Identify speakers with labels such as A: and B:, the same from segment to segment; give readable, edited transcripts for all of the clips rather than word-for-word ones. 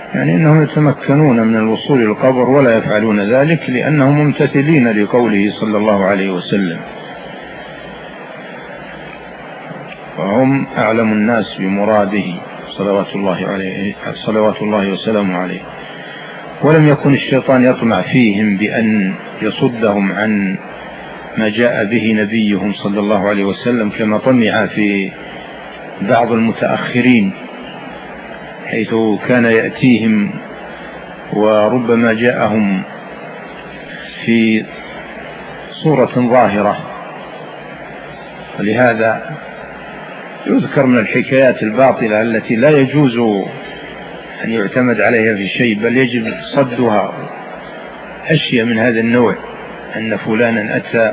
A: يعني أنهم يتمكنون من الوصول إلى القبر ولا يفعلون ذلك لأنهم ممتثلين لقوله صلى الله عليه وسلم، وهم أعلم الناس بمراده صلوات الله وسلامه عليه. ولم يكن الشيطان يطمع فيهم بأن يصدهم عن ما جاء به نبيهم صلى الله عليه وسلم كما طمع في بعض المتأخرين، حيث كان يأتيهم وربما جاءهم في صورة ظاهرة. ولهذا يذكر من الحكايات الباطلة التي لا يجوز أن يعتمد عليها في شيء، بل يجب صدها، أشياء من هذا النوع، أن فلانا أتى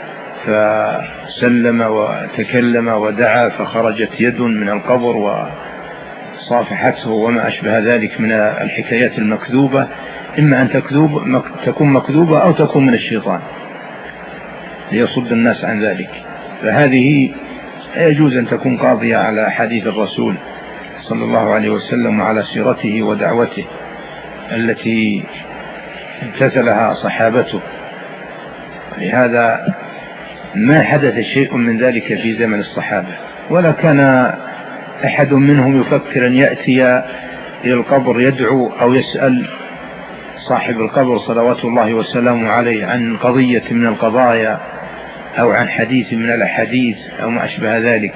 A: فسلم وتكلم ودعا فخرجت يد من القبر وصافحته وما أشبه ذلك من الحكايات المكذوبة، إما أن تكون مكذوبة أو تكون من الشيطان ليصد الناس عن ذلك. فهذه لا يجوز أن تكون قاضية على حديث الرسول صلى الله عليه وسلم وعلى سيرته ودعوته التي امتثلها صحابته. لهذا ما حدث شيء من ذلك في زمن الصحابة، ولا كان أحد منهم يفكر أن يأتي إلى القبر يدعو أو يسأل صاحب القبر صلوات الله وسلامه عليه عن قضية من القضايا أو عن حديث من الأحاديث أو ما أشبه ذلك،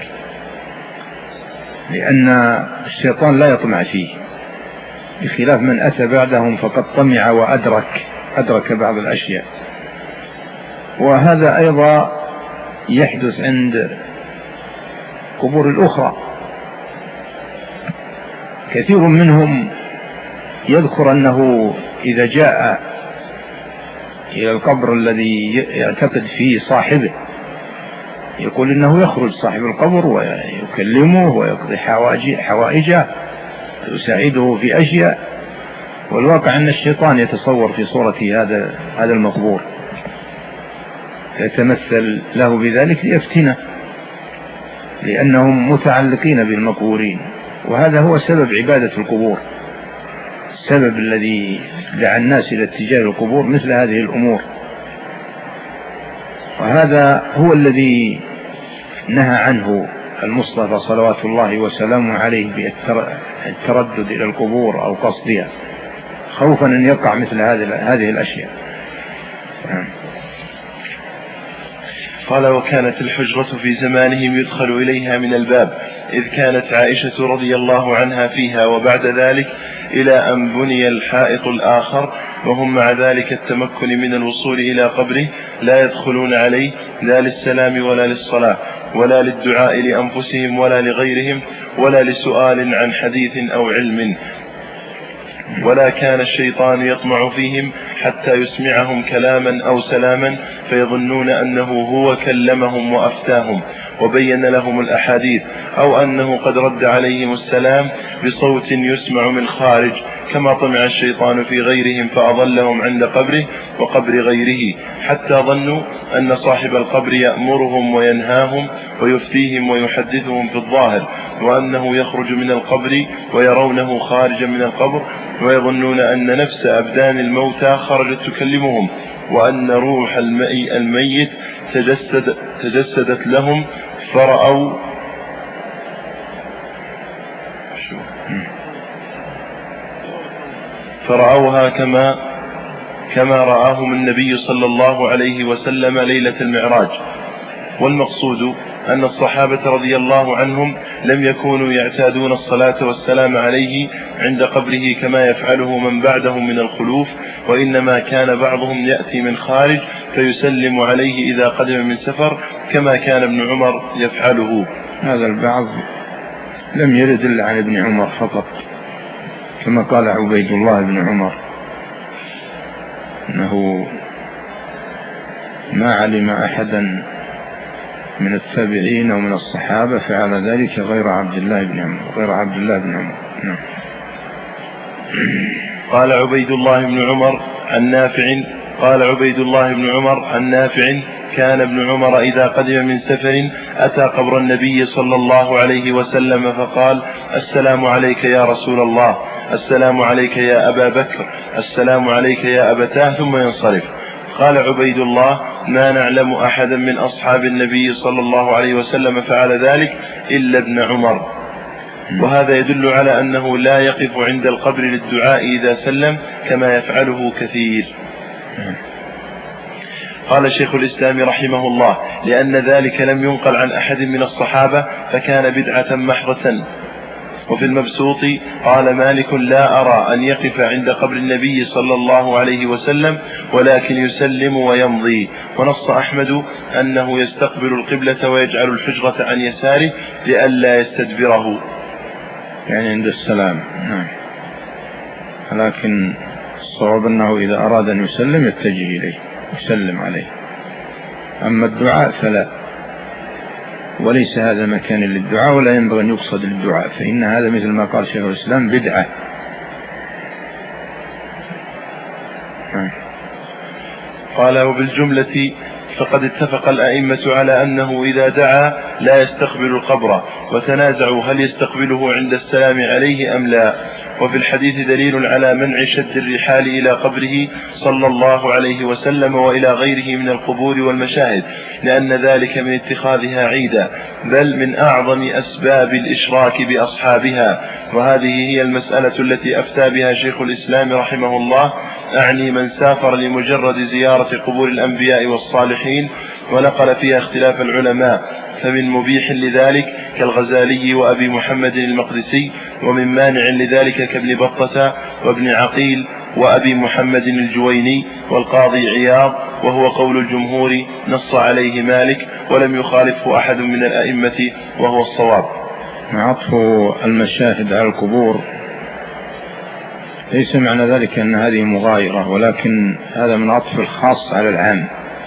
A: لأن الشيطان لا يطمع فيه، بخلاف من أتى بعدهم فقد طمع وأدرك بعض الأشياء. وهذا أيضا يحدث عند قبور الأخرى. كثير منهم يذكر أنه إذا جاء إلى القبر الذي يعتقد فيه صاحبه يقول إنه يخرج صاحب القبر ويكلمه ويقضي حوائجه ويساعده في أشياء، والواقع أن الشيطان يتصور في صورة هذا المقبور، يتمثل له بذلك ليفتنه، لأنهم متعلقين بالمقبورين. وهذا هو سبب عبادة القبور، السبب الذي دعا الناس إلى اتجاه القبور مثل هذه الأمور. وهذا هو الذي نهى عنه المصطفى صلوات الله وسلامه عليه بالتردد إلى القبور أو قصدها، خوفا أن يقع مثل هذه الأشياء.
B: قال: وكانت الحجرة في زمانهم يدخل إليها من الباب، إذ كانت عائشة رضي الله عنها فيها، وبعد ذلك إلى أن بني الحائط الآخر، وهم مع ذلك التمكن من الوصول إلى قبره لا يدخلون عليه لا للسلام ولا للصلاة ولا للدعاء لأنفسهم ولا لغيرهم ولا لسؤال عن حديث أو علم، ولا كان الشيطان يطمع فيهم حتى يسمعهم كلاما أو سلاما فيظنون أنه هو كلمهم وأفتاهم وبين لهم الأحاديث، أو أنه قد رد عليهم السلام بصوت يسمع من خارج، كما طمع الشيطان في غيرهم فأضلهم عند قبره وقبر غيره، حتى ظنوا أن صاحب القبر يأمرهم وينهاهم ويفتيهم ويحدثهم في الظاهر، وأنه يخرج من القبر ويرونه خارجا من القبر، ويظنون أن نفس أبدان الموتى خرجت تكلمهم، وأن روح الميت تجسدت لهم فرأوها كما رآهم النبي صلى الله عليه وسلم ليلة المعراج. والمقصود أن الصحابة رضي الله عنهم لم يكونوا يعتادون الصلاة والسلام عليه عند قبره كما يفعله من بعدهم من الخلوف، وإنما كان بعضهم يأتي من خارج فيسلم عليه إذا قدم من سفر، كما كان ابن عمر يفعله.
A: هذا البعض لم يرد إلا عن ابن عمر فقط، كما قال عبيد الله بن عمر أنه ما علم أحدا من التابعين ومن الصحابة فعل ذلك غير عبد الله بن عمر. نعم.
B: قال عبيد الله بن عمر عن نافع كان ابن عمر إذا قدم من سفر أتى قبر النبي صلى الله عليه وسلم فقال: السلام عليك يا رسول الله، السلام عليك يا أبا بكر، السلام عليك يا أبتاه، ثم ينصرف. قال عبيد الله: ما نعلم أحدا من أصحاب النبي صلى الله عليه وسلم فعل ذلك إلا ابن عمر. وهذا يدل على أنه لا يقف عند القبر للدعاء إذا سلم كما يفعله كثير. قال شيخ الإسلام رحمه الله: لأن ذلك لم ينقل عن أحد من الصحابة فكان بدعة محضة. وفي المبسوط قال مالك: لا أرى أن يقف عند قبر النبي صلى الله عليه وسلم ولكن يسلم ويمضي. ونص أحمد أنه يستقبل القبلة ويجعل الحجرة عن يساره لئلا يستدبره،
A: يعني عند السلام. نعم. لكن الصواب أنه إذا أراد أن يسلم يتجه إليه يسلم عليه. أما الدعاء فلا، وليس هذا مكان للدعاء ولا ينبغي أن يقصد للدعاء، فإن هذا مثل ما قال شيخ الإسلام بدعة.
B: قال: وبالجملة فقد اتفق الأئمة على أنه إذا دعا لا يستقبل القبر، وتنازعوا هل يستقبله عند السلام عليه أم لا. وفي الحديث دليل على منع شد الرحال إلى قبره صلى الله عليه وسلم وإلى غيره من القبور والمشاهد، لأن ذلك من اتخاذها عيدا، بل من أعظم أسباب الإشراك بأصحابها. وهذه هي المسألة التي أفتى بها شيخ الإسلام رحمه الله، أعني من سافر لمجرد زيارة قبور الأنبياء والصالحين ونقل فيها اختلاف العلماء، فمن مبيح لذلك كالغزالي وأبي محمد المقدسي، ومن مانع لذلك كابن بطة وابن عقيل وأبي محمد الجويني والقاضي عياض، وهو قول الجمهور نص عليه مالك ولم يخالفه أحد من الأئمة وهو الصواب.
A: عطف المشاهد على القبور ليس معنى ذلك أن هذه مغايرة، ولكن هذا من عطف الخاص على العام،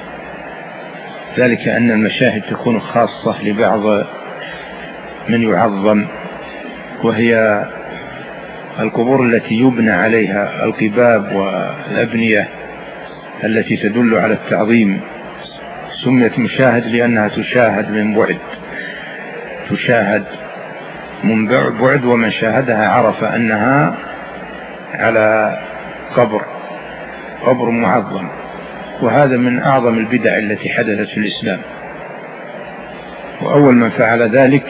A: ذلك أن المشاهد تكون خاصة لبعض من يعظم، وهي القبور التي يبنى عليها القباب والأبنية التي تدل على التعظيم. سميت مشاهد لأنها تشاهد من بعد، تشاهد من بعد، ومن شاهدها عرف أنها على قبر معظم. وهذا من أعظم البدع التي حدثت في الإسلام. وأول من فعل ذلك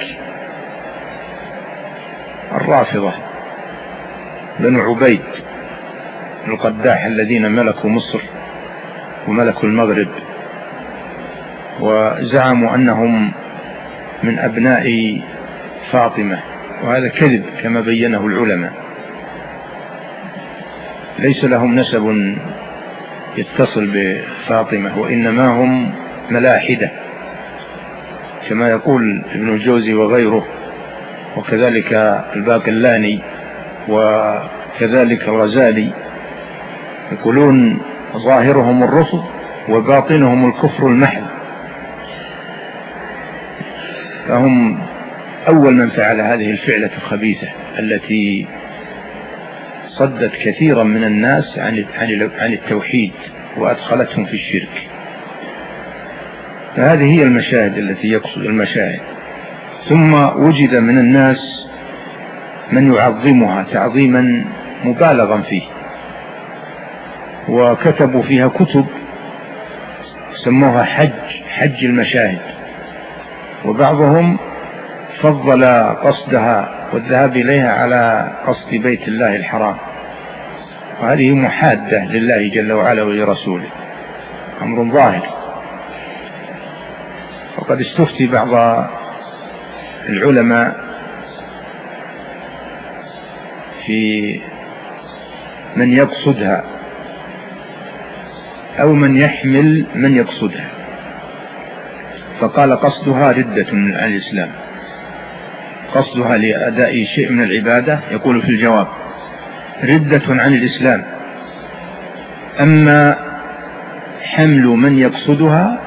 A: الرافضة بنو عبيد القداح الذين ملكوا مصر وملكوا المغرب، وزعموا أنهم من أبناء فاطمة، وهذا كذب كما بينه العلماء، ليس لهم نسب يتصل بفاطمة، وإنما هم ملاحدة كما يقول ابن الجوزي وغيره، وكذلك الباقلاني وكذلك الغزالي، يقولون ظاهرهم الرفض وباطنهم الكفر المحض. فهم أول من فعل هذه الفعلة الخبيثة التي صدت كثيرا من الناس عن التوحيد وأدخلتهم في الشرك. فهذه هي المشاهد التي يقصد المشاهد. ثم وجد من الناس من يعظمها تعظيما مبالغا فيه، وكتبوا فيها كتب سموها حج المشاهد، وبعضهم فضل قصدها والذهاب إليها على قصد بيت الله الحرام، وهذه محادة لله جل وعلا ولرسوله، أمر ظاهر. وقد استفتي بعض العلماء في من يقصدها أو من يحمل من يقصدها، فقال قصدها ردة عن الإسلام، قصدها لأداء شيء من العبادة، يقول في الجواب ردة عن الإسلام. أما حمل من يقصدها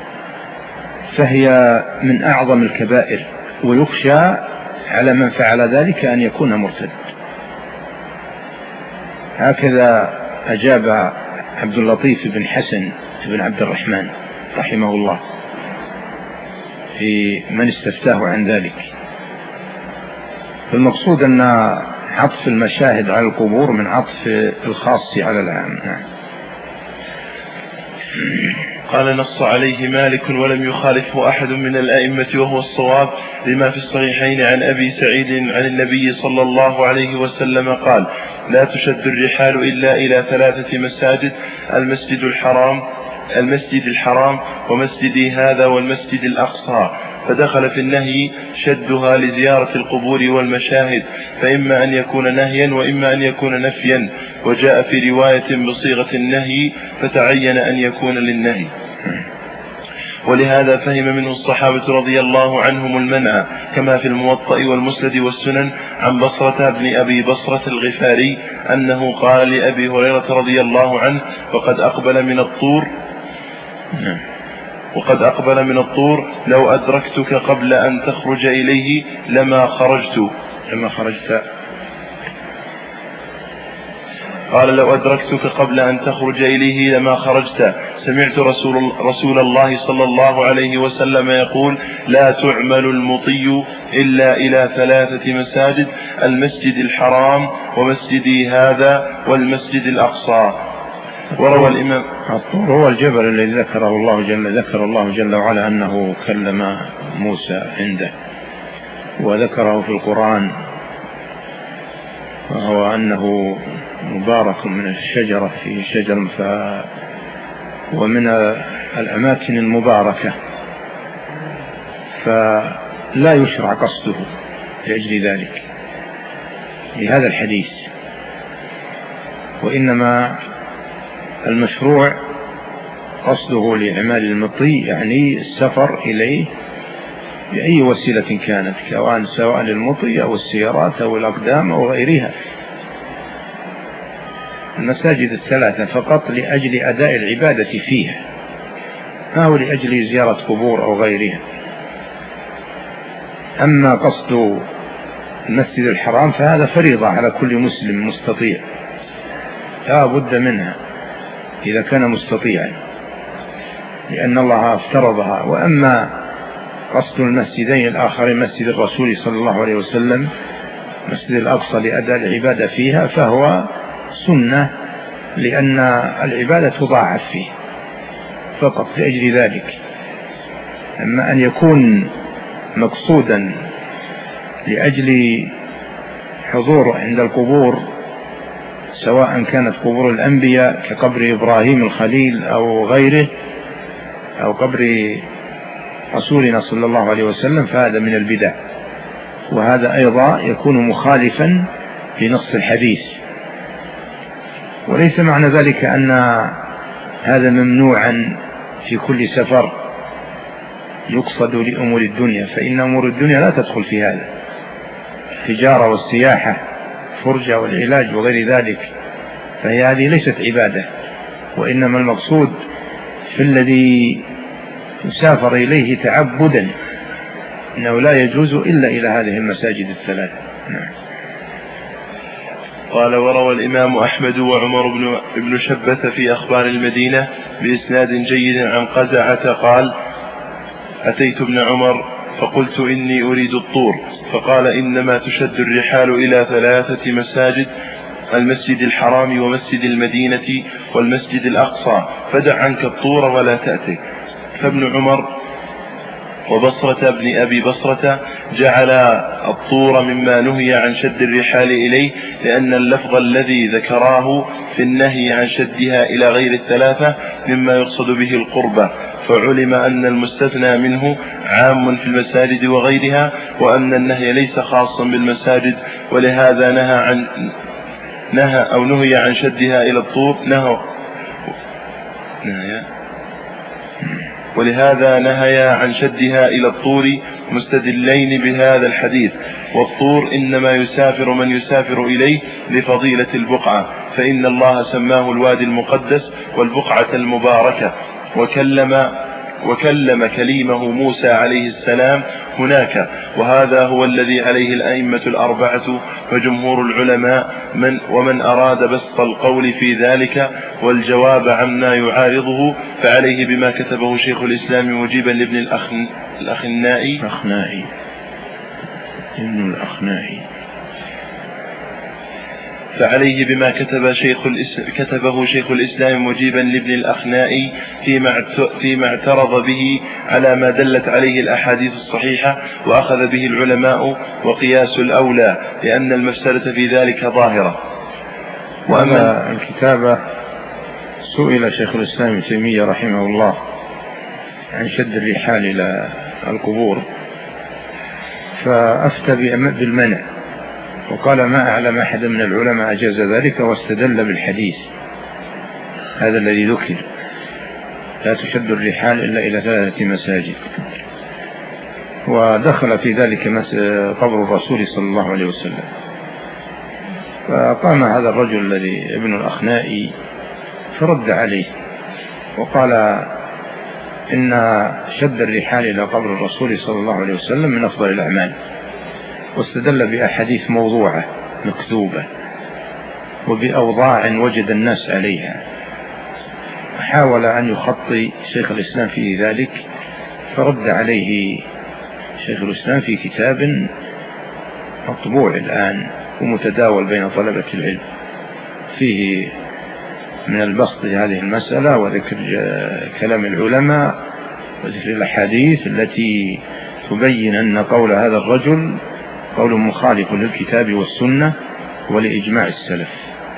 A: فهي من أعظم الكبائر، ويخشى على من فعل ذلك أن يكون مرتد. هكذا أجاب عبد اللطيف بن حسن بن عبد الرحمن رحمه الله في من استفتاه عن ذلك. فالمقصود أن عطف المشاهد على القبور من عطف الخاص على العام.
B: قال نص عليه مالك ولم يخالفه أحد من الأئمة وهو الصواب، لما في الصحيحين عن أبي سعيد عن النبي صلى الله عليه وسلم قال: لا تشد الرحال إلا إلى 3 مساجد: المسجد الحرام ومسجدي هذا والمسجد الأقصى. فدخل في النهي شدها لزيارة القبور والمشاهد، فإما أن يكون نهيا وإما أن يكون نفيا، وجاء في رواية بصيغة النهي فتعين أن يكون للنهي. ولهذا فهم منه الصحابة رضي الله عنهم المنع، كما في الموطأ والمسند والسنن عن بصرة بن أبي بصرة الغفاري أنه قال لأبي هريرة رضي الله عنه: وقد أقبل من الطور لو أدركتك قبل أن تخرج إليه لما خرجت. قال: لو أدركتك قبل أن تخرج إليه لما خرجت. سمعت رسول الله صلى الله عليه وسلم يقول: لا تعمل المطي إلا إلى 3 مساجد: المسجد الحرام ومسجدي هذا والمسجد الأقصى. وروى الإمام
A: الطور هو الجبل الذي ذكر الله جل وعلا أنه كلم موسى عنده، وذكره في القرآن، وهو أنه مبارك من الشجرة في شجر ومن الأماكن المباركة، فلا يشرع قصده لأجل ذلك لهذا الحديث، وإنما المشروع قصده لإعمال المطي يعني السفر إليه بأي وسيلة كانت، سواء للمطي أو السيارات أو الأقدام أو غيرها. المساجد 3 فقط لأجل أداء العبادة فيها، ما هو لأجل زيارة قبور أو غيرها. أما قصد المسجد الحرام فهذا فريضة على كل مسلم مستطيع، لا بد منها إذا كان مستطيعا، لأن الله افترضها. وأما قصد المسجدين الآخرين، مسجد الرسول صلى الله عليه وسلم، مسجد الأقصى لأداء العبادة فيها، فهو سنة، لأن العبادة تضاعف فيه فقط لأجل ذلك. أما أن يكون مقصودا لأجل حضور عند القبور، سواء كانت قبور الأنبياء كقبر إبراهيم الخليل أو غيره، أو قبر رسولنا صلى الله عليه وسلم، فهذا من البدع، وهذا أيضا يكون مخالفا لنص الحديث. وليس معنى ذلك أن هذا ممنوعا في كل سفر يقصد لأمور الدنيا، فإن أمور الدنيا لا تدخل في هذا، التجارة والسياحة، فرجة والعلاج وغير ذلك، فهي هذه ليست عبادة، وإنما المقصود في الذي يسافر إليه تعبدا، إنه لا يجوز إلا إلى هذه المساجد 3. نعم.
B: قال: وروى الإمام أحمد وعمر بن شبة في أخبار المدينة بإسناد جيد عن قزعة قال: أتيت ابن عمر فقلت إني أريد الطور، فقال: إنما تشد الرحال إلى 3 مساجد: المسجد الحرام ومسجد المدينة والمسجد الأقصى، فدع عنك الطور ولا تأتي. فابن عمر وبصرة بن أبي بصرة جعل الطور مما نهي عن شد الرحال إليه، لأن اللفظ الذي ذكراه في النهي عن شدها إلى غير 3 مما يقصد به القربة، فعلم أن المستثنى منه عام في المساجد وغيرها، وأن النهي ليس خاصا بالمساجد، ولهذا نهي عن شدها إلى الطور ولهذا نهي عن شدها إلى الطور مستدلين بهذا الحديث. والطور إنما يسافر من يسافر إليه لفضيلة البقعة، فإن الله سماه الوادي المقدس والبقعة المباركة، وكلم كليمه موسى عليه السلام هناك، وهذا هو الذي عليه الأئمة 4 وجمهور العلماء، ومن أراد بسط القول في ذلك والجواب عما يعارضه فعليه بما كتبه شيخ الإسلام مجيبا لابن الأخنائي فعليه بما كتبه شيخ الإسلام مجيبا لابن الأخنائي فيما اعترض به على ما دلت عليه الأحاديث الصحيحة وأخذ به العلماء وقياس الأولى لأن المفسدة في ذلك ظاهرة.
A: وأما الكتابة، سئل شيخ الإسلام ابن تيمية رحمه الله عن شد الرحال إلى القبور فأفتى بالمنع، وقال ما أعلم أحد من العلماء أجاز ذلك، واستدل بالحديث هذا الذي ذكر لا تشد الرحال إلا إلى 3 مساجد. ودخل في ذلك قبر الرسول صلى الله عليه وسلم. فقام هذا الرجل الذي ابن الأخنائي فرد عليه وقال إن شد الرحال إلى قبر الرسول صلى الله عليه وسلم من أفضل الأعمال، واستدل بأحاديث موضوعة مكذوبة وبأوضاع وجد الناس عليها. حاول أن يخطي شيخ الإسلام في ذلك، فرد عليه شيخ الإسلام في كتاب مطبوع الآن ومتداول بين طلبة العلم فيه من البسط لهذه المسألة وذكر كلام العلماء وذكر الأحاديث التي تبين أن قول هذا الرجل قول مخالف للكتاب والسنة ولإجماع السلف،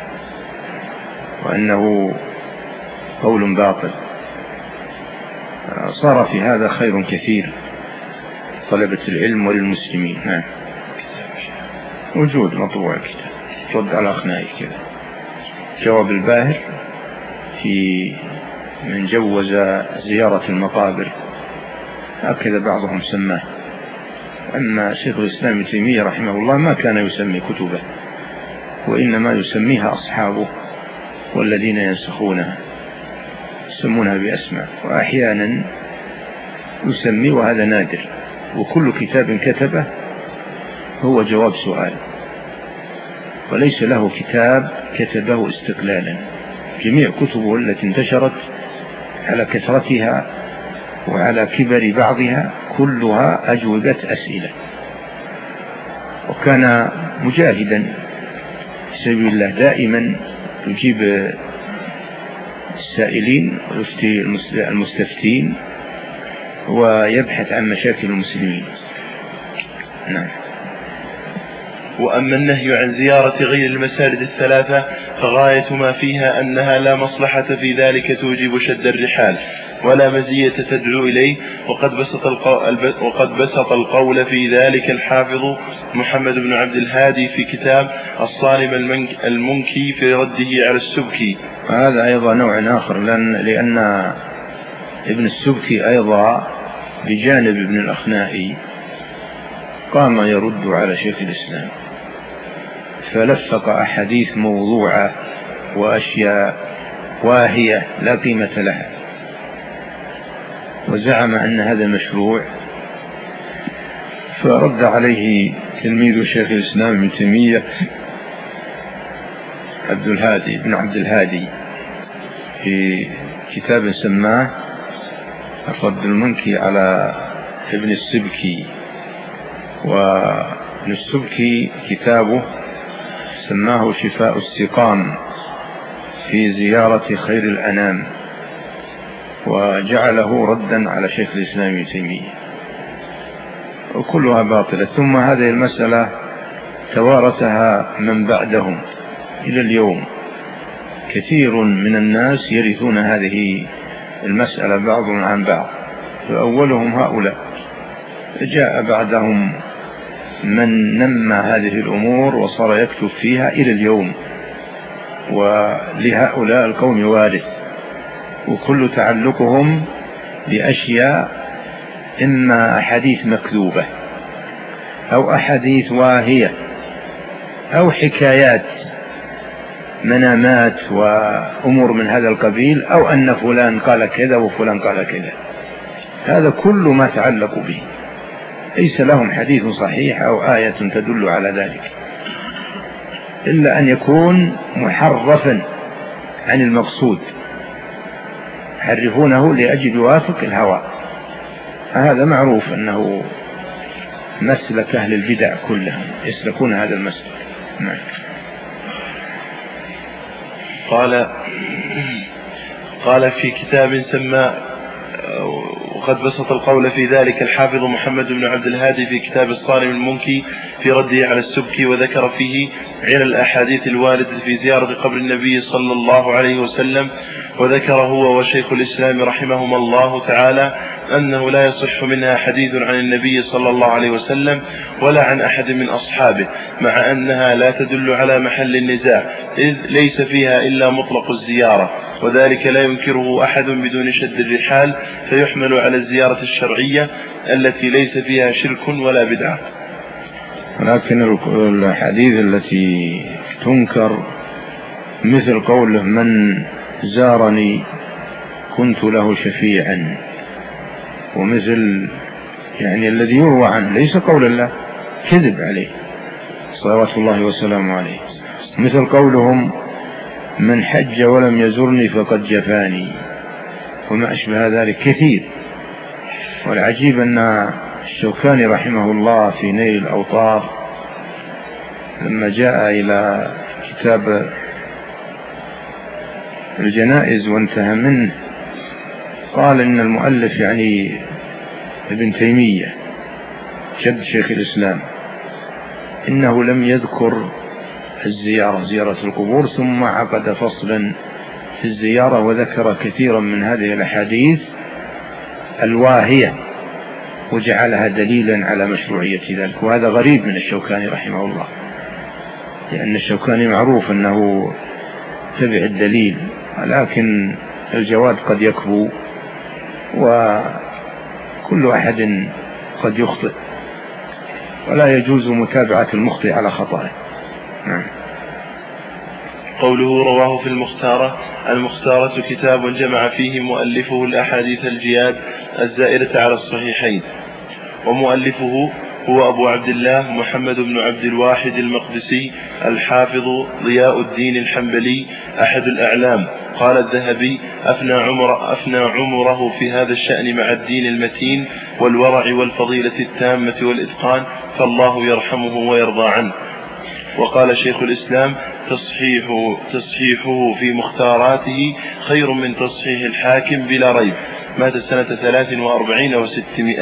A: وأنه قول باطل. صار في هذا خير كثير طلبة العلم وللمسلمين. نعم، وجود مطبوع الكتاب رد على أخنائي كذا، جواب الباهر في من جوز زيارة المقابر، هكذا بعضهم سماه. أما شيخ الإسلام ابن تيمية رحمه الله ما كان يسمي كتبه، وإنما يسميها أصحابه والذين ينسخونها يسمونها بأسماء، وأحيانا يسمي، وهذا نادر. وكل كتاب كتبه هو جواب سؤال، وليس له كتاب كتبه استقلالا. جميع كتبه التي انتشرت على كثرتها وعلى كبر بعضها كلها أجوبة أسئلة، وكان مجاهدا في سبيل الله دائما يجيب السائلين ويفتي المستفتين ويبحث عن مشاكل المسلمين. نعم.
B: وأما النهي عن زيارة غير المساجد الثلاثة فغاية ما فيها أنها لا مصلحة في ذلك توجب شد الرحال ولا مزية تدعو إليه، وقد بسط القول في ذلك الحافظ محمد بن عبد الهادي في كتاب الصارم المنكي في رده على السبكي.
A: هذا أيضا نوع آخر، لأن ابن السبكي أيضا بجانب ابن الأخنائي قام يرد على شيخ الإسلام، فلفق أحاديث موضوعة وأشياء واهية لا قيمة لها، وزعم أن هذا مشروع. فرد عليه تلميذ شيخ الإسلام ابن تيمية بن عبد الهادي في كتاب سماه الرد المنكي على ابن السبكي. وابن السبكي كتابه سماه شفاء السقام في زيارة خير الأنام، وجعله ردا على شيخ الإسلام ابن تيمية، وكلها باطلة. ثم هذه المسألة توارثها من بعدهم إلى اليوم، كثير من الناس يرثون هذه المسألة بعضهم عن بعض، فأولهم هؤلاء. جاء بعدهم من نمى هذه الأمور وصار يكتب فيها إلى اليوم، ولهؤلاء القوم وارث، وكل تعلقهم بأشياء إما أحاديث مكذوبة أو أحاديث واهية أو حكايات منامات وأمور من هذا القبيل، أو أن فلان قال كذا وفلان قال كذا. هذا كل ما تعلق به، ليس لهم حديث صحيح أو آية تدل على ذلك، إلا أن يكون محرفا عن المقصود، يحرفونه لأجل يوافق الهوى. هذا معروف أنه مسلك أهل البدع كلهم يسلكون هذا المسلك.
B: قال في كتاب سمى، وقد بسط القول في ذلك الحافظ محمد بن عبد الهادي في كتاب الصارم المنكي في رده على السبكي، وذكر فيه علل الأحاديث الواردة في زيارة قبر النبي صلى الله عليه وسلم، وذكر هو وشيخ الإسلام رحمهما الله تعالى أنه لا يصح منها حديث عن النبي صلى الله عليه وسلم ولا عن أحد من أصحابه، مع أنها لا تدل على محل النزاع، إذ ليس فيها إلا مطلق الزيارة، وذلك لا ينكره أحد بدون شد الرحال، فيحمل على الزيارة الشرعية التي ليس فيها شرك ولا بدعة.
A: ولكن الحديث التي تنكر مثل قوله من زارني كنت له شفيعا، ومثل يعني الذي يروى عنه ليس قول الله، كذب عليه صلوات الله وسلامه عليه، مثل قولهم من حج ولم يزرني فقد جفاني، وما أشبه ذلك كثير. والعجيب أن الشوكاني رحمه الله في نيل الأوطار لما جاء إلى كتاب الجنائز وانتهى منه قال إن المؤلف يعني ابن تيمية جد شيخ الإسلام إنه لم يذكر الزيارة، زيارة القبور، ثم عقد فصلا في الزيارة وذكر كثيرا من هذه الأحاديث الواهية وجعلها دليلا على مشروعية ذلك. وهذا غريب من الشوكاني رحمه الله، لأن الشوكاني معروف أنه تبع الدليل، ولكن الجواد قد يكبو وكل أحد قد يخطئ، ولا يجوز متابعة المخطئ على خطأه.
B: قوله رواه في المختارة كتاب جمع فيه مؤلفه الأحاديث الجياد الزائرة على الصحيحين، ومؤلفه هو أبو عبد الله محمد بن عبد الواحد المقدسي الحافظ ضياء الدين الحنبلي أحد الأعلام. قال الذهبي أفنى عمره في هذا الشأن مع الدين المتين والورع والفضيلة التامة والإتقان، فالله يرحمه ويرضى عنه. وقال شيخ الإسلام تصحيحه في مختاراته خير من تصحيح الحاكم بلا ريب. مات سنة 43 و600.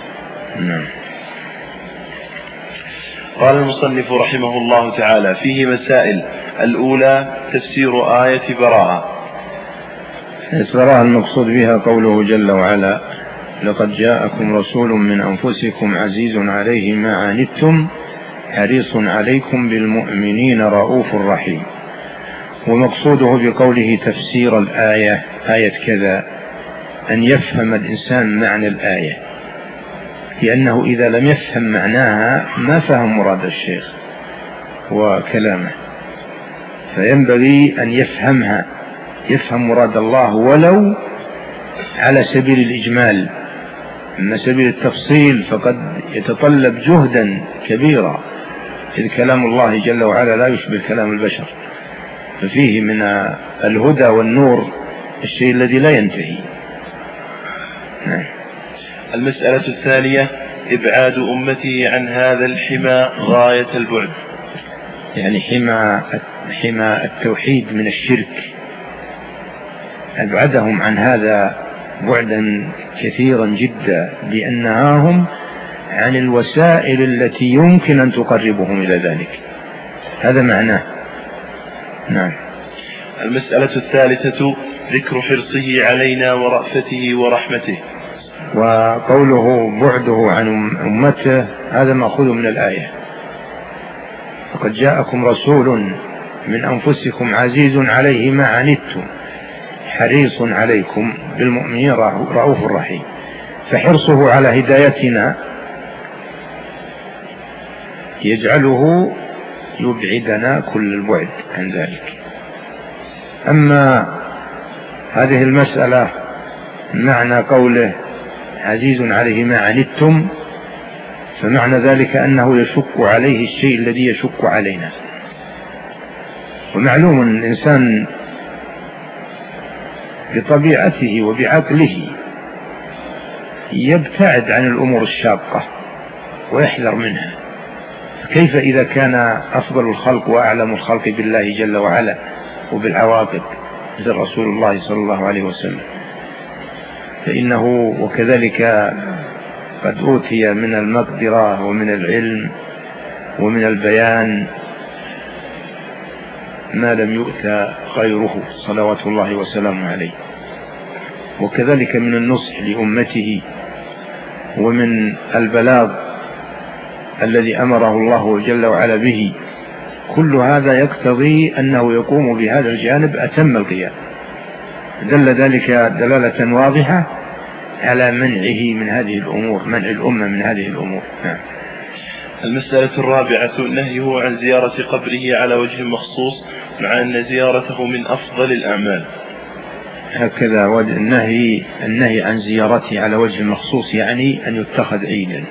B: قال المصنف رحمه الله تعالى: فيه مسائل. الأولى تفسير آية براءة.
A: البراءة المقصود بها قوله جل وعلا: لقد جاءكم رسول من أنفسكم عزيز عليه ما عنتم حريص عليكم بالمؤمنين رؤوف رحيم. ومقصوده بقوله تفسير الآية، آية كذا، أن يفهم الإنسان معنى الآية، لأنه إذا لم يفهم معناها ما فهم مراد الشيخ وكلامه، فينبغي أن يفهمها، يفهم مراد الله ولو على سبيل الإجمال. أما سبيل التفصيل فقد يتطلب جهدا كبيرا، إذ كلام الله جل وعلا لا يشبه كلام البشر، ففيه من الهدى والنور الشيء الذي لا ينتهي.
B: المسألة الثانية إبعاد أمته عن هذا الحمى غاية البعد،
A: يعني حمى التوحيد من الشرك، أبعدهم عن هذا بعدا كثيرا جدا، بأنهم عن الوسائل التي يمكن أن تقربهم إلى ذلك. هذا معناه. نعم.
B: المسألة الثالثة ذكر حرصه علينا ورأفته ورحمته.
A: وقوله بعده عن أمته هذا مأخوذ من الآية: فقد جاءكم رسول من أنفسكم عزيز عليه ما عنتم حريص عليكم بالمؤمنين رؤوف رحيم. فحرصه على هدايتنا يجعله يبعدنا كل البعد عن ذلك. أما هذه المسألة معنى قوله عزيز عليه ما عنتم، فمعنى ذلك أنه يشق عليه الشيء الذي يشق علينا. ومعلوم أن الإنسان بطبيعته وبعقله يبتعد عن الأمور الشاقة ويحذر منها، كيف إذا كان أفضل الخلق وأعلم الخلق بالله جل وعلا وبالعواقب مثل رسول الله صلى الله عليه وسلم، فإنه وكذلك قد أوتي من المقدرة ومن العلم ومن البيان ما لم يؤتى غيره صلوات الله وسلامه عليه، وكذلك من النصح لأمته ومن البلاغ الذي أمره الله جل وعلا به. كل هذا يقتضي أنه يقوم بهذا الجانب أتم القيام، دل ذلك دلالة واضحة على منعه من هذه الأمور، منع الأمة من هذه الأمور.
B: المسألة الرابعة نهيه عن زيارة قبره على وجه مخصوص مع أن زيارته من أفضل الأعمال.
A: هكذا النهي عن زيارته على وجه مخصوص يعني أن يتخذ عيدا،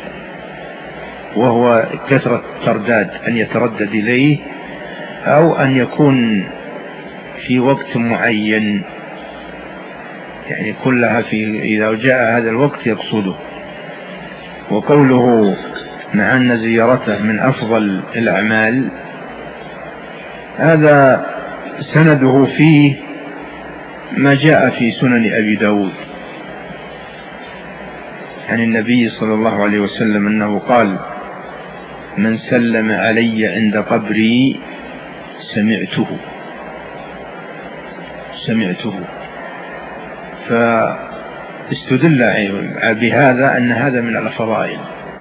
A: وهو كثرة الترداد، أن يتردد إليه أو أن يكون في وقت معين، يعني كلها إذا جاء هذا الوقت يقصده. وقوله مع أن زيارته من أفضل الأعمال، هذا سنده فيه ما جاء في سنن أبي داود عن النبي صلى الله عليه وسلم أنه قال: من سلم علي عند قبري سمعته. فاستدل بهذا أن هذا من الفضائل.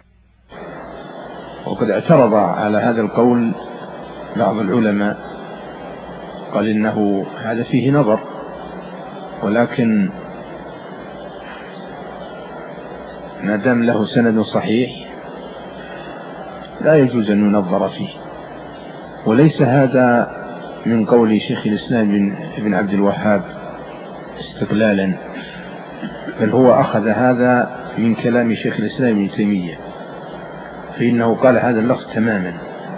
A: وقد اعترض على هذا القول بعض العلماء، قال إنه هذا فيه نظر، ولكن ما دام له سند صحيح لا يجوز أن ينظر فيه. وليس هذا من قول شيخ الإسلام ابن عبد الوهاب استقلالا، بل هو أخذ هذا من كلام شيخ الإسلام ابن تيمية، فإنه قال هذا اللفظ تماما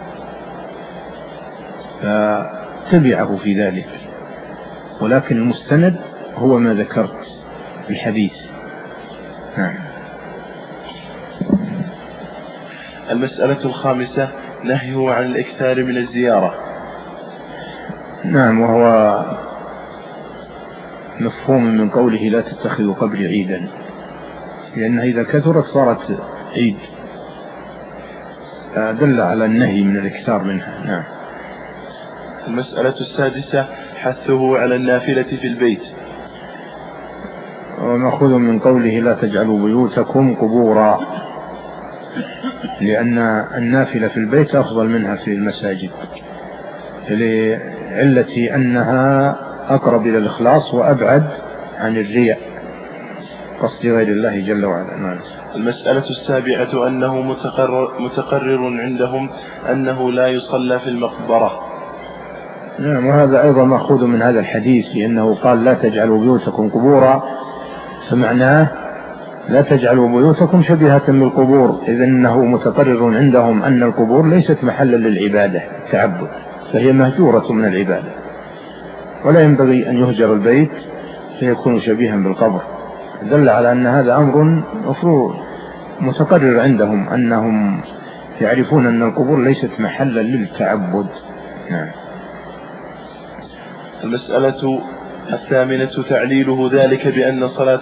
A: فتبعه في ذلك، ولكن المستند هو ما ذكرت الحديث. نعم.
B: المسألة الخامسة نهيه عن الإكثار من الزيارة.
A: نعم، وهو مفهوم من قوله لا تتخذوا قبري عيدا، لأنها إذا كثرت صارت عيد، دل على النهي من الإكثار منها. نعم.
B: المسألة السادسة حثه على النافلة في البيت،
A: ومأخوذ من قوله لا تجعلوا بيوتكم قبورا، لأن النافلة في البيت أفضل منها في المساجد، لعلة أنها أقرب إلى الإخلاص وأبعد عن الرياء، قصد غير الله جل وعلا.
B: المسألة السابعة أنه متقرر عندهم أنه لا يصلى في المقبرة.
A: نعم، وهذا أيضا مأخوذ من هذا الحديث، لأنه قال لا تجعلوا بيوتكم قبورا، فمعناه لا تجعلوا بيوتكم شبيهة بالقبور، إذ أنه متقرر عندهم أن القبور ليست محلا للعبادة التعبد، فهي مهجورة من العبادة، ولا ينبغي أن يهجر البيت فيكون شبيها بالقبر. دل على أن هذا أمر مفروض متقرر عندهم، أنهم يعرفون أن القبور ليست محلا للتعبد. نعم.
B: المسألة الثامنة تعليله ذلك بأن صلاة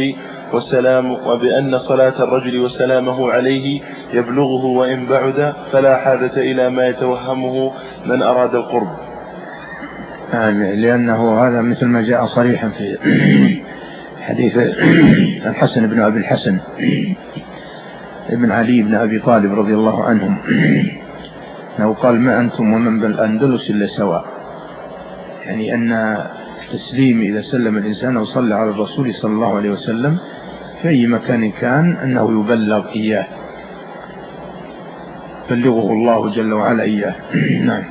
B: الرجل وسلامه عليه يبلغه وإن بعد، فلا حاجة إلى ما يتوهمه من أراد القرب.
A: لأنه هذا مثل ما جاء صريحا في حديث الحسن بن أبي الحسن ابن علي بن أبي طالب رضي الله عنهم، أنه قال: ما أنتم ومن بالأندلس إلا سواء، يعني أن التسليم إذا سلم الإنسان وصلى على الرسول صلى الله عليه وسلم في أي مكان كان أنه يبلغ إياه، بلغه الله جل وعلا إياه. نعم.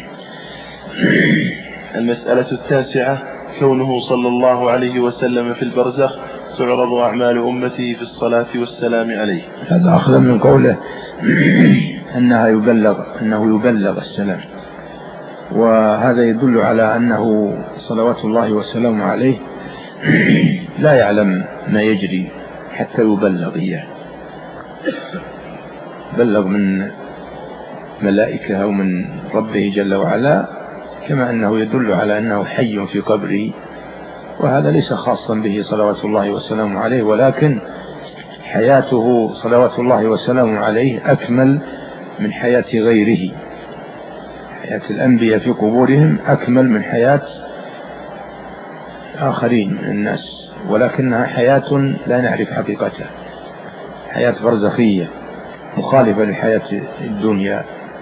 B: المسألة التاسعة كونه صلى الله عليه وسلم في البرزخ تعرض أعمال أمته في الصلاة والسلام عليه.
A: هذا أخذ من قوله أنه يبلغ السلام، وهذا يدل على أنه صلوات الله وسلامه عليه لا يعلم ما يجري حتى يبلغ إياه، بلغ من ملائكة أو من ربه جل وعلا كما أنه يدل على أنه حي في قبره، وهذا ليس خاصا به صلوات الله وسلامه عليه، ولكن حياته صلوات الله وسلامه عليه أكمل من حياة غيره. حياة الأنبياء في قبورهم أكمل من حياة آخرين من الناس، ولكنها حياة لا نعرف حقيقتها، حياة برزخية مخالفة لحياة الدنيا.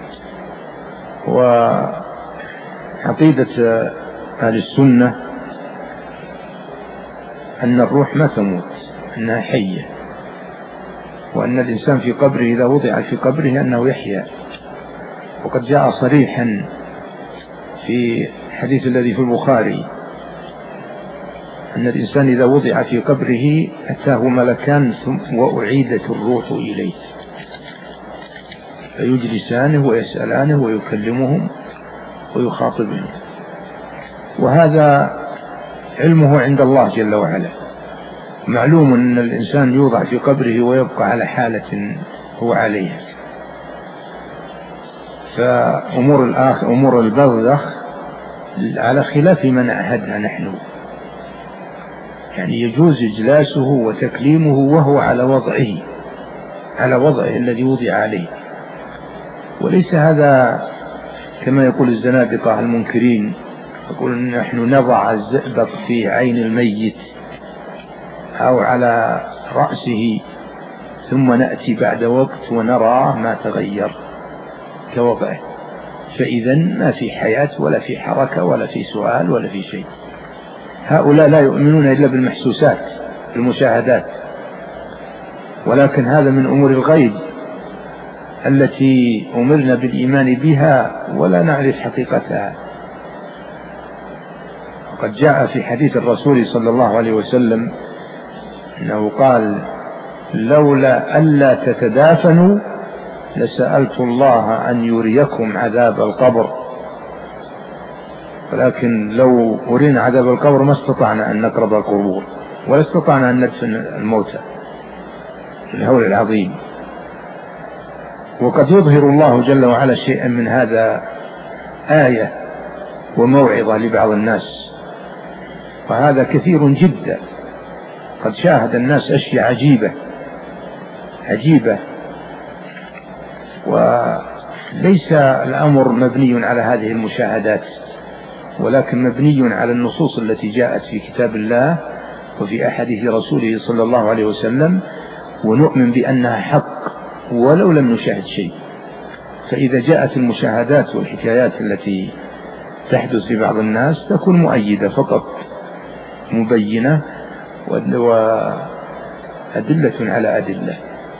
A: وعقيدة أهل السنة أن الروح ما تموت، أنها حية، وأن الإنسان في قبره إذا وضع في قبره أنه يحيا. وقد جاء صريحا في الحديث الذي في البخاري أن الإنسان إذا وضع في قبره أتاه ملكان وأعيدت الروح إليه، فيجلسانه ويسألانه ويكلمهم ويخاطبهم، وهذا علمه عند الله جل وعلا. معلوم أن الإنسان يوضع في قبره ويبقى على حالة هو عليها. فأمور البرزخ على خلاف ما نعهدها نحن، يعني يجوز إجلاسه وتكليمه وهو على وضعه الذي وضع عليه، وليس هذا كما يقول الزنادقة المنكرين، يقول نحن نضع الزئبق في عين الميت أو على رأسه ثم نأتي بعد وقت ونرى ما تغير كوضعه، فإذا ما في حياة ولا في حركة ولا في سؤال ولا في شيء. هؤلاء لا يؤمنون إلا بالمحسوسات بالمشاهدات، ولكن هذا من أمور الغيب التي أمرنا بالإيمان بها ولا نعرف حقيقتها. وقد جاء في حديث الرسول صلى الله عليه وسلم أنه قال: لولا ألا تتدافنوا لسألت الله أن يريكم عذاب القبر، ولكن لو أرينا عذاب القبر ما استطعنا أن نقرب القبور ولا استطعنا أن ندفن الموتى في الهول العظيم. وقد يظهر الله جل وعلا شيئا من هذا آية وموعظة لبعض الناس، وهذا كثير جدا. قد شاهد الناس أشياء عجيبة، وليس الأمر مبني على هذه المشاهدات، ولكن مبني على النصوص التي جاءت في كتاب الله وفي أحاديث رسوله صلى الله عليه وسلم، ونؤمن بأنها حق ولو لم نشاهد شيء. فإذا جاءت المشاهدات والحكايات التي تحدث في بعض الناس تكون مؤيدة فقط، مبينة وأدلة على أدلة.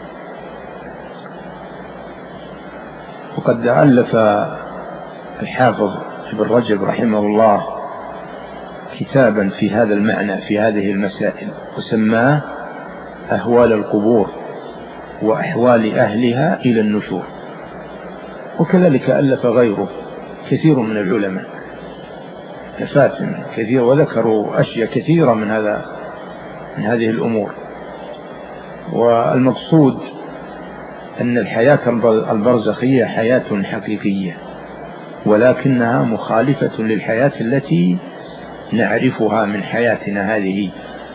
A: وقد ألف الحافظ ابن رجب رحمه الله كتابا في هذا المعنى في هذه المسائل، وسماه أهوال القبور وأحوال أهلها إلى النشور. وكذلك ألف غيره كثير من العلماء فاتن كثير، وذكروا أشياء كثيرة من هذه الأمور. والمقصود أن الحياة البرزخية حياة حقيقية، ولكنها مخالفة للحياة التي نعرفها من حياتنا هذه،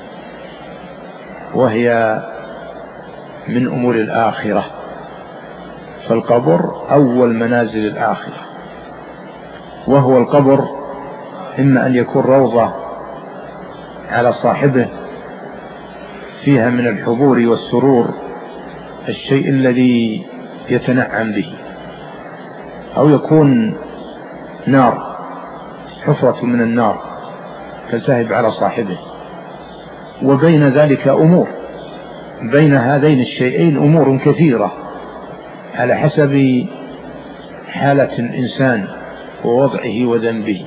A: وهي من أمور الآخرة. فالقبر أول منازل الآخرة، وهو القبر إما أن يكون روضة على صاحبه فيها من الحضور والسرور الشيء الذي يتنعم به، أو يكون نار، حفرة من النار تلتهب على صاحبه. وبين ذلك أمور، بين هذين الشيئين أمور كثيرة على حسب حالة الإنسان ووضعه وذنبه.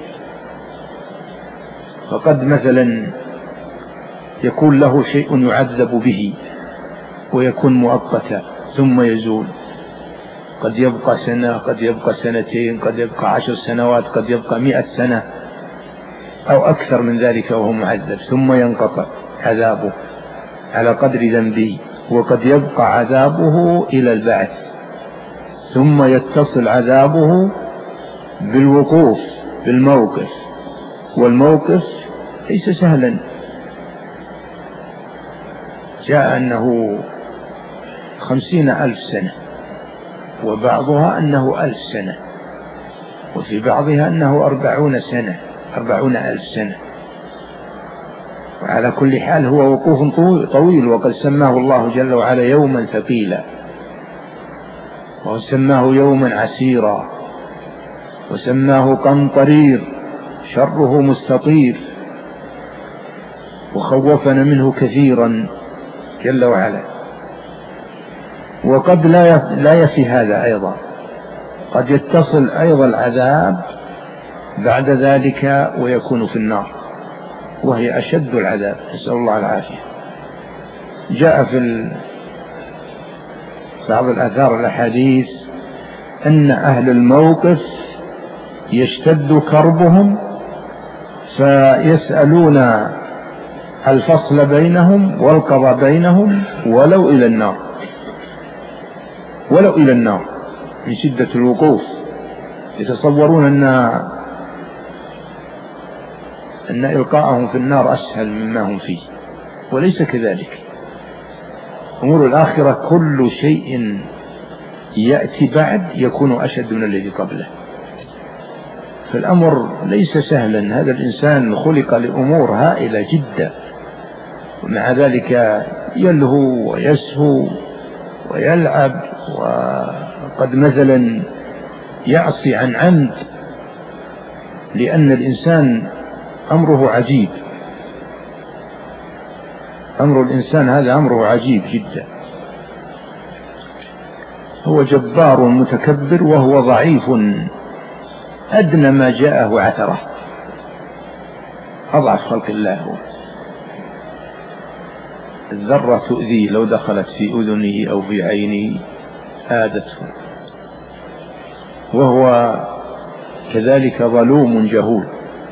A: فقد مثلا يكون له شيء يعذب به ويكون مؤقتا ثم يزول، قد يبقى سنة، قد يبقى سنتين، قد يبقى 10 سنوات، قد يبقى 100 سنة أو أكثر من ذلك وهو معذب، ثم ينقطع عذابه على قدر ذنبه. وقد يبقى عذابه إلى البعث، ثم يتصل عذابه بالوقوف بالموقف، والموقف ليس سهلا. جاء أنه 50,000 سنة، وبعضها أنه 1000 سنة، وفي بعضها أنه 40,000 سنة. وعلى كل حال هو وقوف طويل، وقد سماه الله جل وعلا يوما ثقيلا، وسماه يوما عسيرا، وسماه قمطرير شره مستطير، وخوفنا منه كثيرا جل وعلا. وقد لا يفي هذا أيضا، قد يتصل أيضا العذاب بعد ذلك ويكون في النار، وهي أشد العذاب، نسأل الله العافية. جاء في بعض الآثار الأحاديث أن أهل الموقف يشتد كربهم فيسألون الفصل بينهم والقضاء بينهم ولو إلى النار من شدة الوقوف. يتصورون أن إلقاءهم في النار أسهل مما هم فيه، وليس كذلك. أمور الآخرة كل شيء يأتي بعد يكون أشد من الذي قبله، فالأمر ليس سهلا. هذا الإنسان خلق لأمور هائلة جدا، ومع ذلك يلهو ويسهو ويلعب، وقد مثلا يعصي عن عمد، لأن الإنسان أمره عجيب. أمر الإنسان هذا أمره عجيب جدا، هو جبار متكبر وهو ضعيف، أدنى ما جاءه عثره، أضعف خلق الله هو. الذرة تؤذيه، لو دخلت في أذنه أو في عينه آذته، وهو كذلك ظلوم جهول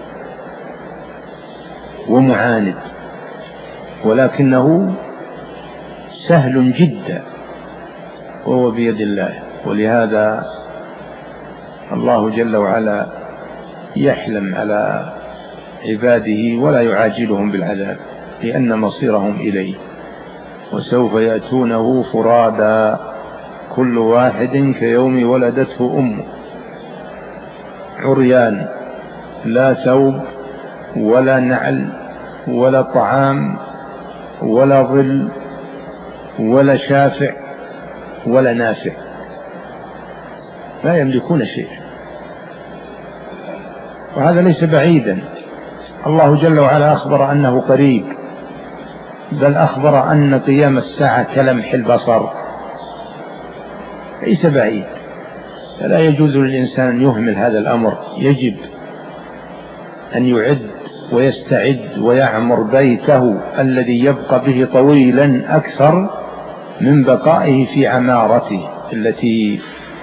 A: ومعاند، ولكنه سهل جدا وهو بيد الله. ولهذا الله جل وعلا يحلم على عباده ولا يعاجلهم بالعذاب، لأن مصيرهم إليه، وسوف يأتونه فرادا كل واحد كيوم ولدته أمه، عريان، لا ثوب ولا نعل ولا طعام ولا ظل ولا شافع ولا نافع، لا يملكون شيء. وهذا ليس بعيدا، الله جل وعلا أخبر أنه قريب، بل أخبر أن قيام الساعة كلمح البصر، ليس بعيد. فلا يجوز للإنسان أن يهمل هذا الأمر، يجب أن يعد ويستعد ويعمر بيته الذي يبقى به طويلا أكثر من بقائه في عمارته التي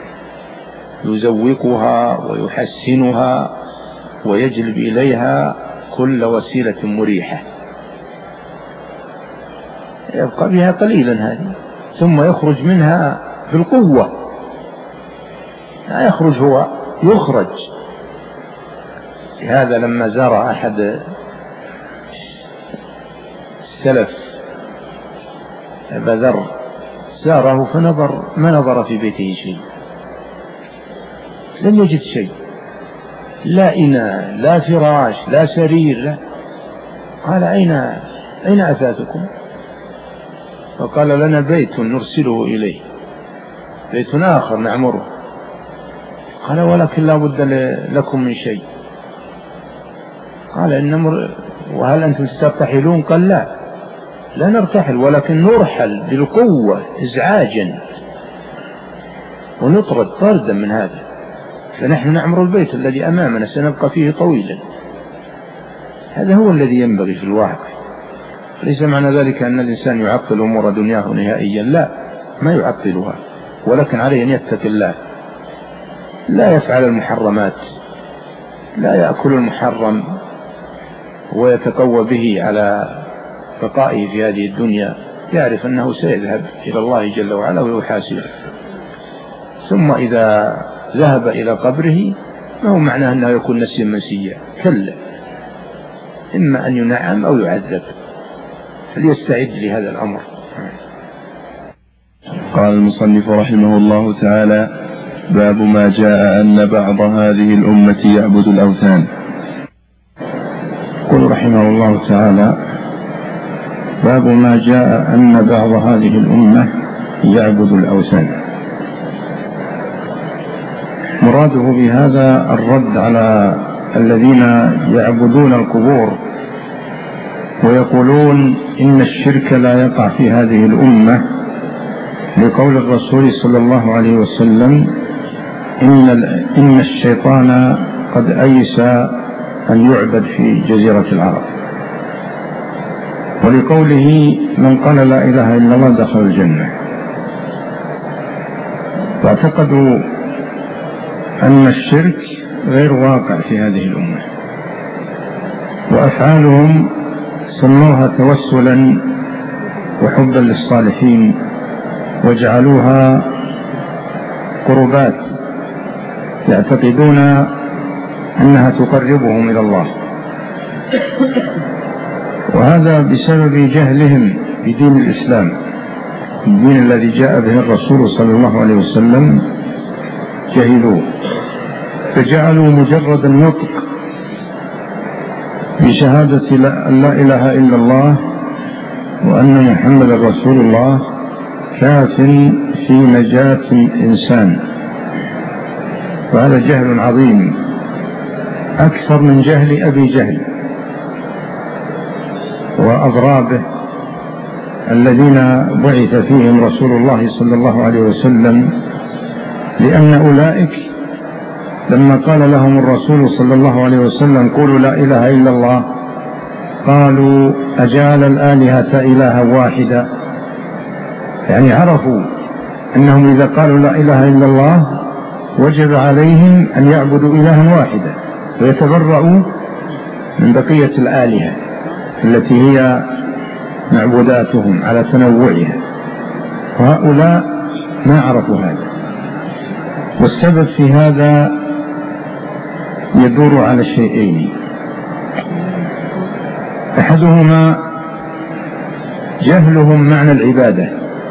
A: يزوقها ويحسنها ويجلب إليها كل وسيلة مريحة، يبقى بها قليلا هذه، ثم يخرج منها بالقوة، لا يخرج هو، يخرج. هذا لما زار أحد السلف أبا ذر، زاره فنظر، ما نظر في بيته شيء، لم يجد شيء، لا إناء لا فراش لا سرير لا. قال أين أثاثكم؟ فقال لنا بيت نرسله إليه، بيت آخر نعمره. قال ولكن لا بد لكم من شيء. قال وهل أنتم ترتحلون؟ قال لا نرتحل، ولكن نرحل بالقوة إزعاجا ونطرد طردا من هذا، فنحن نعمر البيت الذي أمامنا سنبقى فيه طويلا. هذا هو الذي ينبغي في الواقع. ليس معنى ذلك أن الإنسان يعطل أمور دنياه نهائيا، لا، ما يعطلها، ولكن عليه أن يتقي الله، لا يفعل المحرمات، لا يأكل المحرم ويتقوى به على بقائه في هذه الدنيا، يعرف أنه سيذهب إلى الله جل وعلا ويحاسبه. ثم إذا ذهب إلى قبره ما هو معناه أنه يكون نسيا منسيا، كلا، إما أن ينعم أو يعذب، فليستعد لهذا الأمر.
B: قال المصنف رحمه الله تعالى: باب ما جاء أن بعض هذه الأمة يعبد الأوثان.
A: يقول رحمه الله تعالى: باب ما جاء أن بعض هذه الأمة يعبد الأوثان. مراده بهذا الرد على الذين يعبدون القبور ويقولون إن الشرك لا يقع في هذه الأمة، لقول الرسول صلى الله عليه وسلم: إن الشيطان قد أيس أن يعبد في جزيرة العرب، ولقوله: من قال لا إله إلا الله دخل الجنة. واعتقدوا أن الشرك غير واقع في هذه الأمة، وأفعالهم سموها توسلا وحبا للصالحين، وجعلوها قربات يعتقدون أنها تقربهم إلى الله، وهذا بسبب جهلهم بدين الإسلام، الدين الذي جاء به الرسول صلى الله عليه وسلم. جهلوه فجعلوا مجرد النطق بشهادة أن لا إله إلا الله وأن محمد رسول الله كاف في نجاة الإنسان، وهذا جهل عظيم أكثر من جهل أبي جهل وأضرابه الذين بعث فيهم رسول الله صلى الله عليه وسلم، لأن أولئك لما قال لهم الرسول صلى الله عليه وسلم: قولوا لا إله إلا الله، قالوا: أجعل الآلهة إلها واحدا، يعني عرفوا أنهم إذا قالوا لا إله إلا الله وجب عليهم أن يعبدوا إلها واحدا ويتبرؤوا من بقية الآلهة التي هي معبوداتهم على تنوعها، وهؤلاء ما عرفوا هذا. والسبب في هذا يدور على شيئين: أحدهما جهلهم معنى العبادة،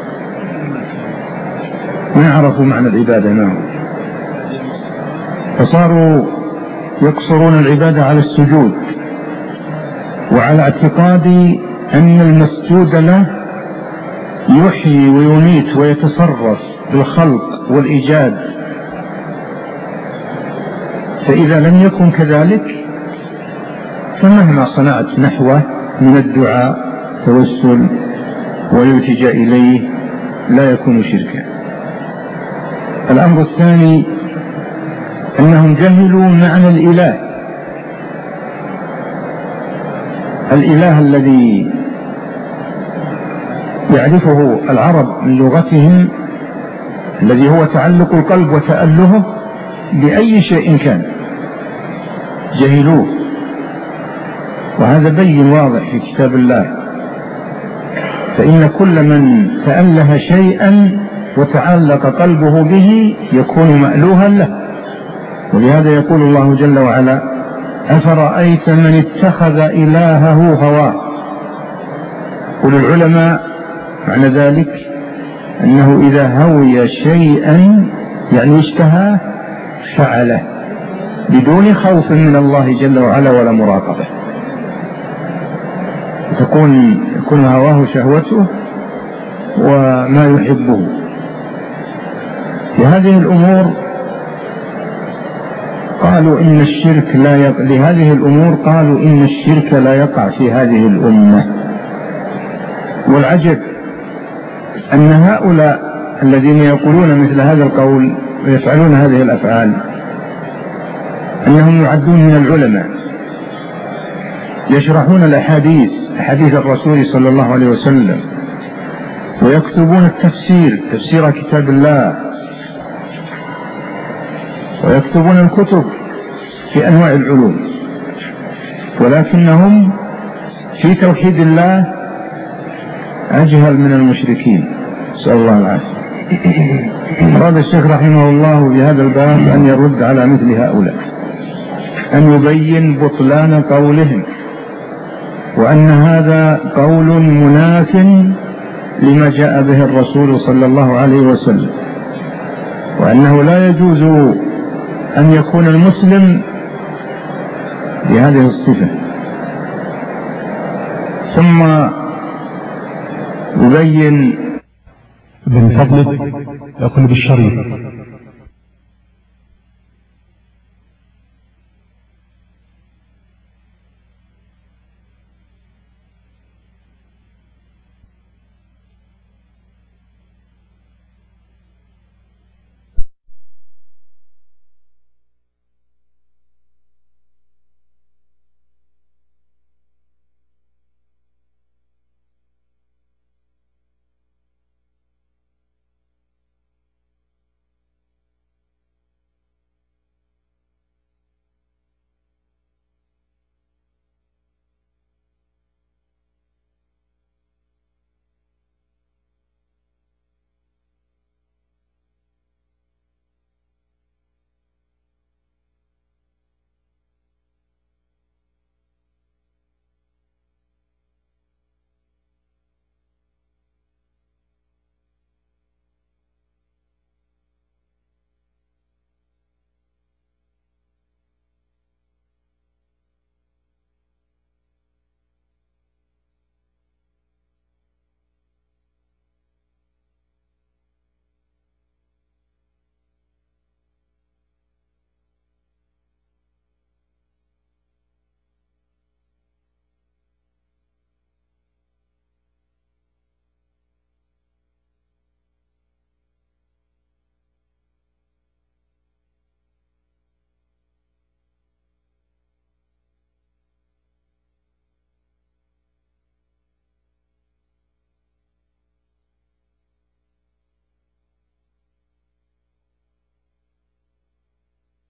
A: ما عرفوا معنى العبادة ما هو، فصاروا يقصرون العبادة على السجود وعلى اعتقاد أن المسجود له يحيي ويميت ويتصرف بالخلق والإيجاد، فإذا لم يكن كذلك فمهما صنعت نحوه من الدعاء توسل والالتجاء إليه لا يكون شركا. الأمر الثاني أنهم جهلوا معنى الإله، الإله الذي يعرفه العرب من لغتهم، الذي هو تعلق القلب وتألهه بأي شيء كان، جهلوه، وهذا بين واضح في كتاب الله. فإن كل من تأله شيئا وتعلق قلبه به يكون مألوها له، ولهذا يقول الله جل وعلا: أفرأيت من اتخذ إلهه هواه. قل العلماء معنى ذلك أنه إذا هوي شيئا يعني اشتهى فعله بدون خوف من الله جل وعلا ولا مراقبة، يكون هواه شهوته وما يحبه. لهذه الأمور قالوا إن الشرك لا يقع في هذه الأمة. والعجب أن هؤلاء الذين يقولون مثل هذا القول ويفعلون هذه الأفعال أنهم يعدون من العلماء، يشرحون الأحاديث، أحاديث الرسول صلى الله عليه وسلم، ويكتبون التفسير، تفسير كتاب الله، ويكتبون الكتب في أنواع العلوم، ولكنهم في توحيد الله أجهل من المشركين، نسأل الله العافية. أراد الشيخ رحمه الله بهذا الباب أن يرد على مثل هؤلاء. أن يبين بطلان قولهم، وأن هذا قول مناف لما جاء به الرسول صلى الله عليه وسلم، وأنه لا يجوز أن يكون المسلم بهذه الصفة. ثم يبين
C: من فضلك يقول بالشريط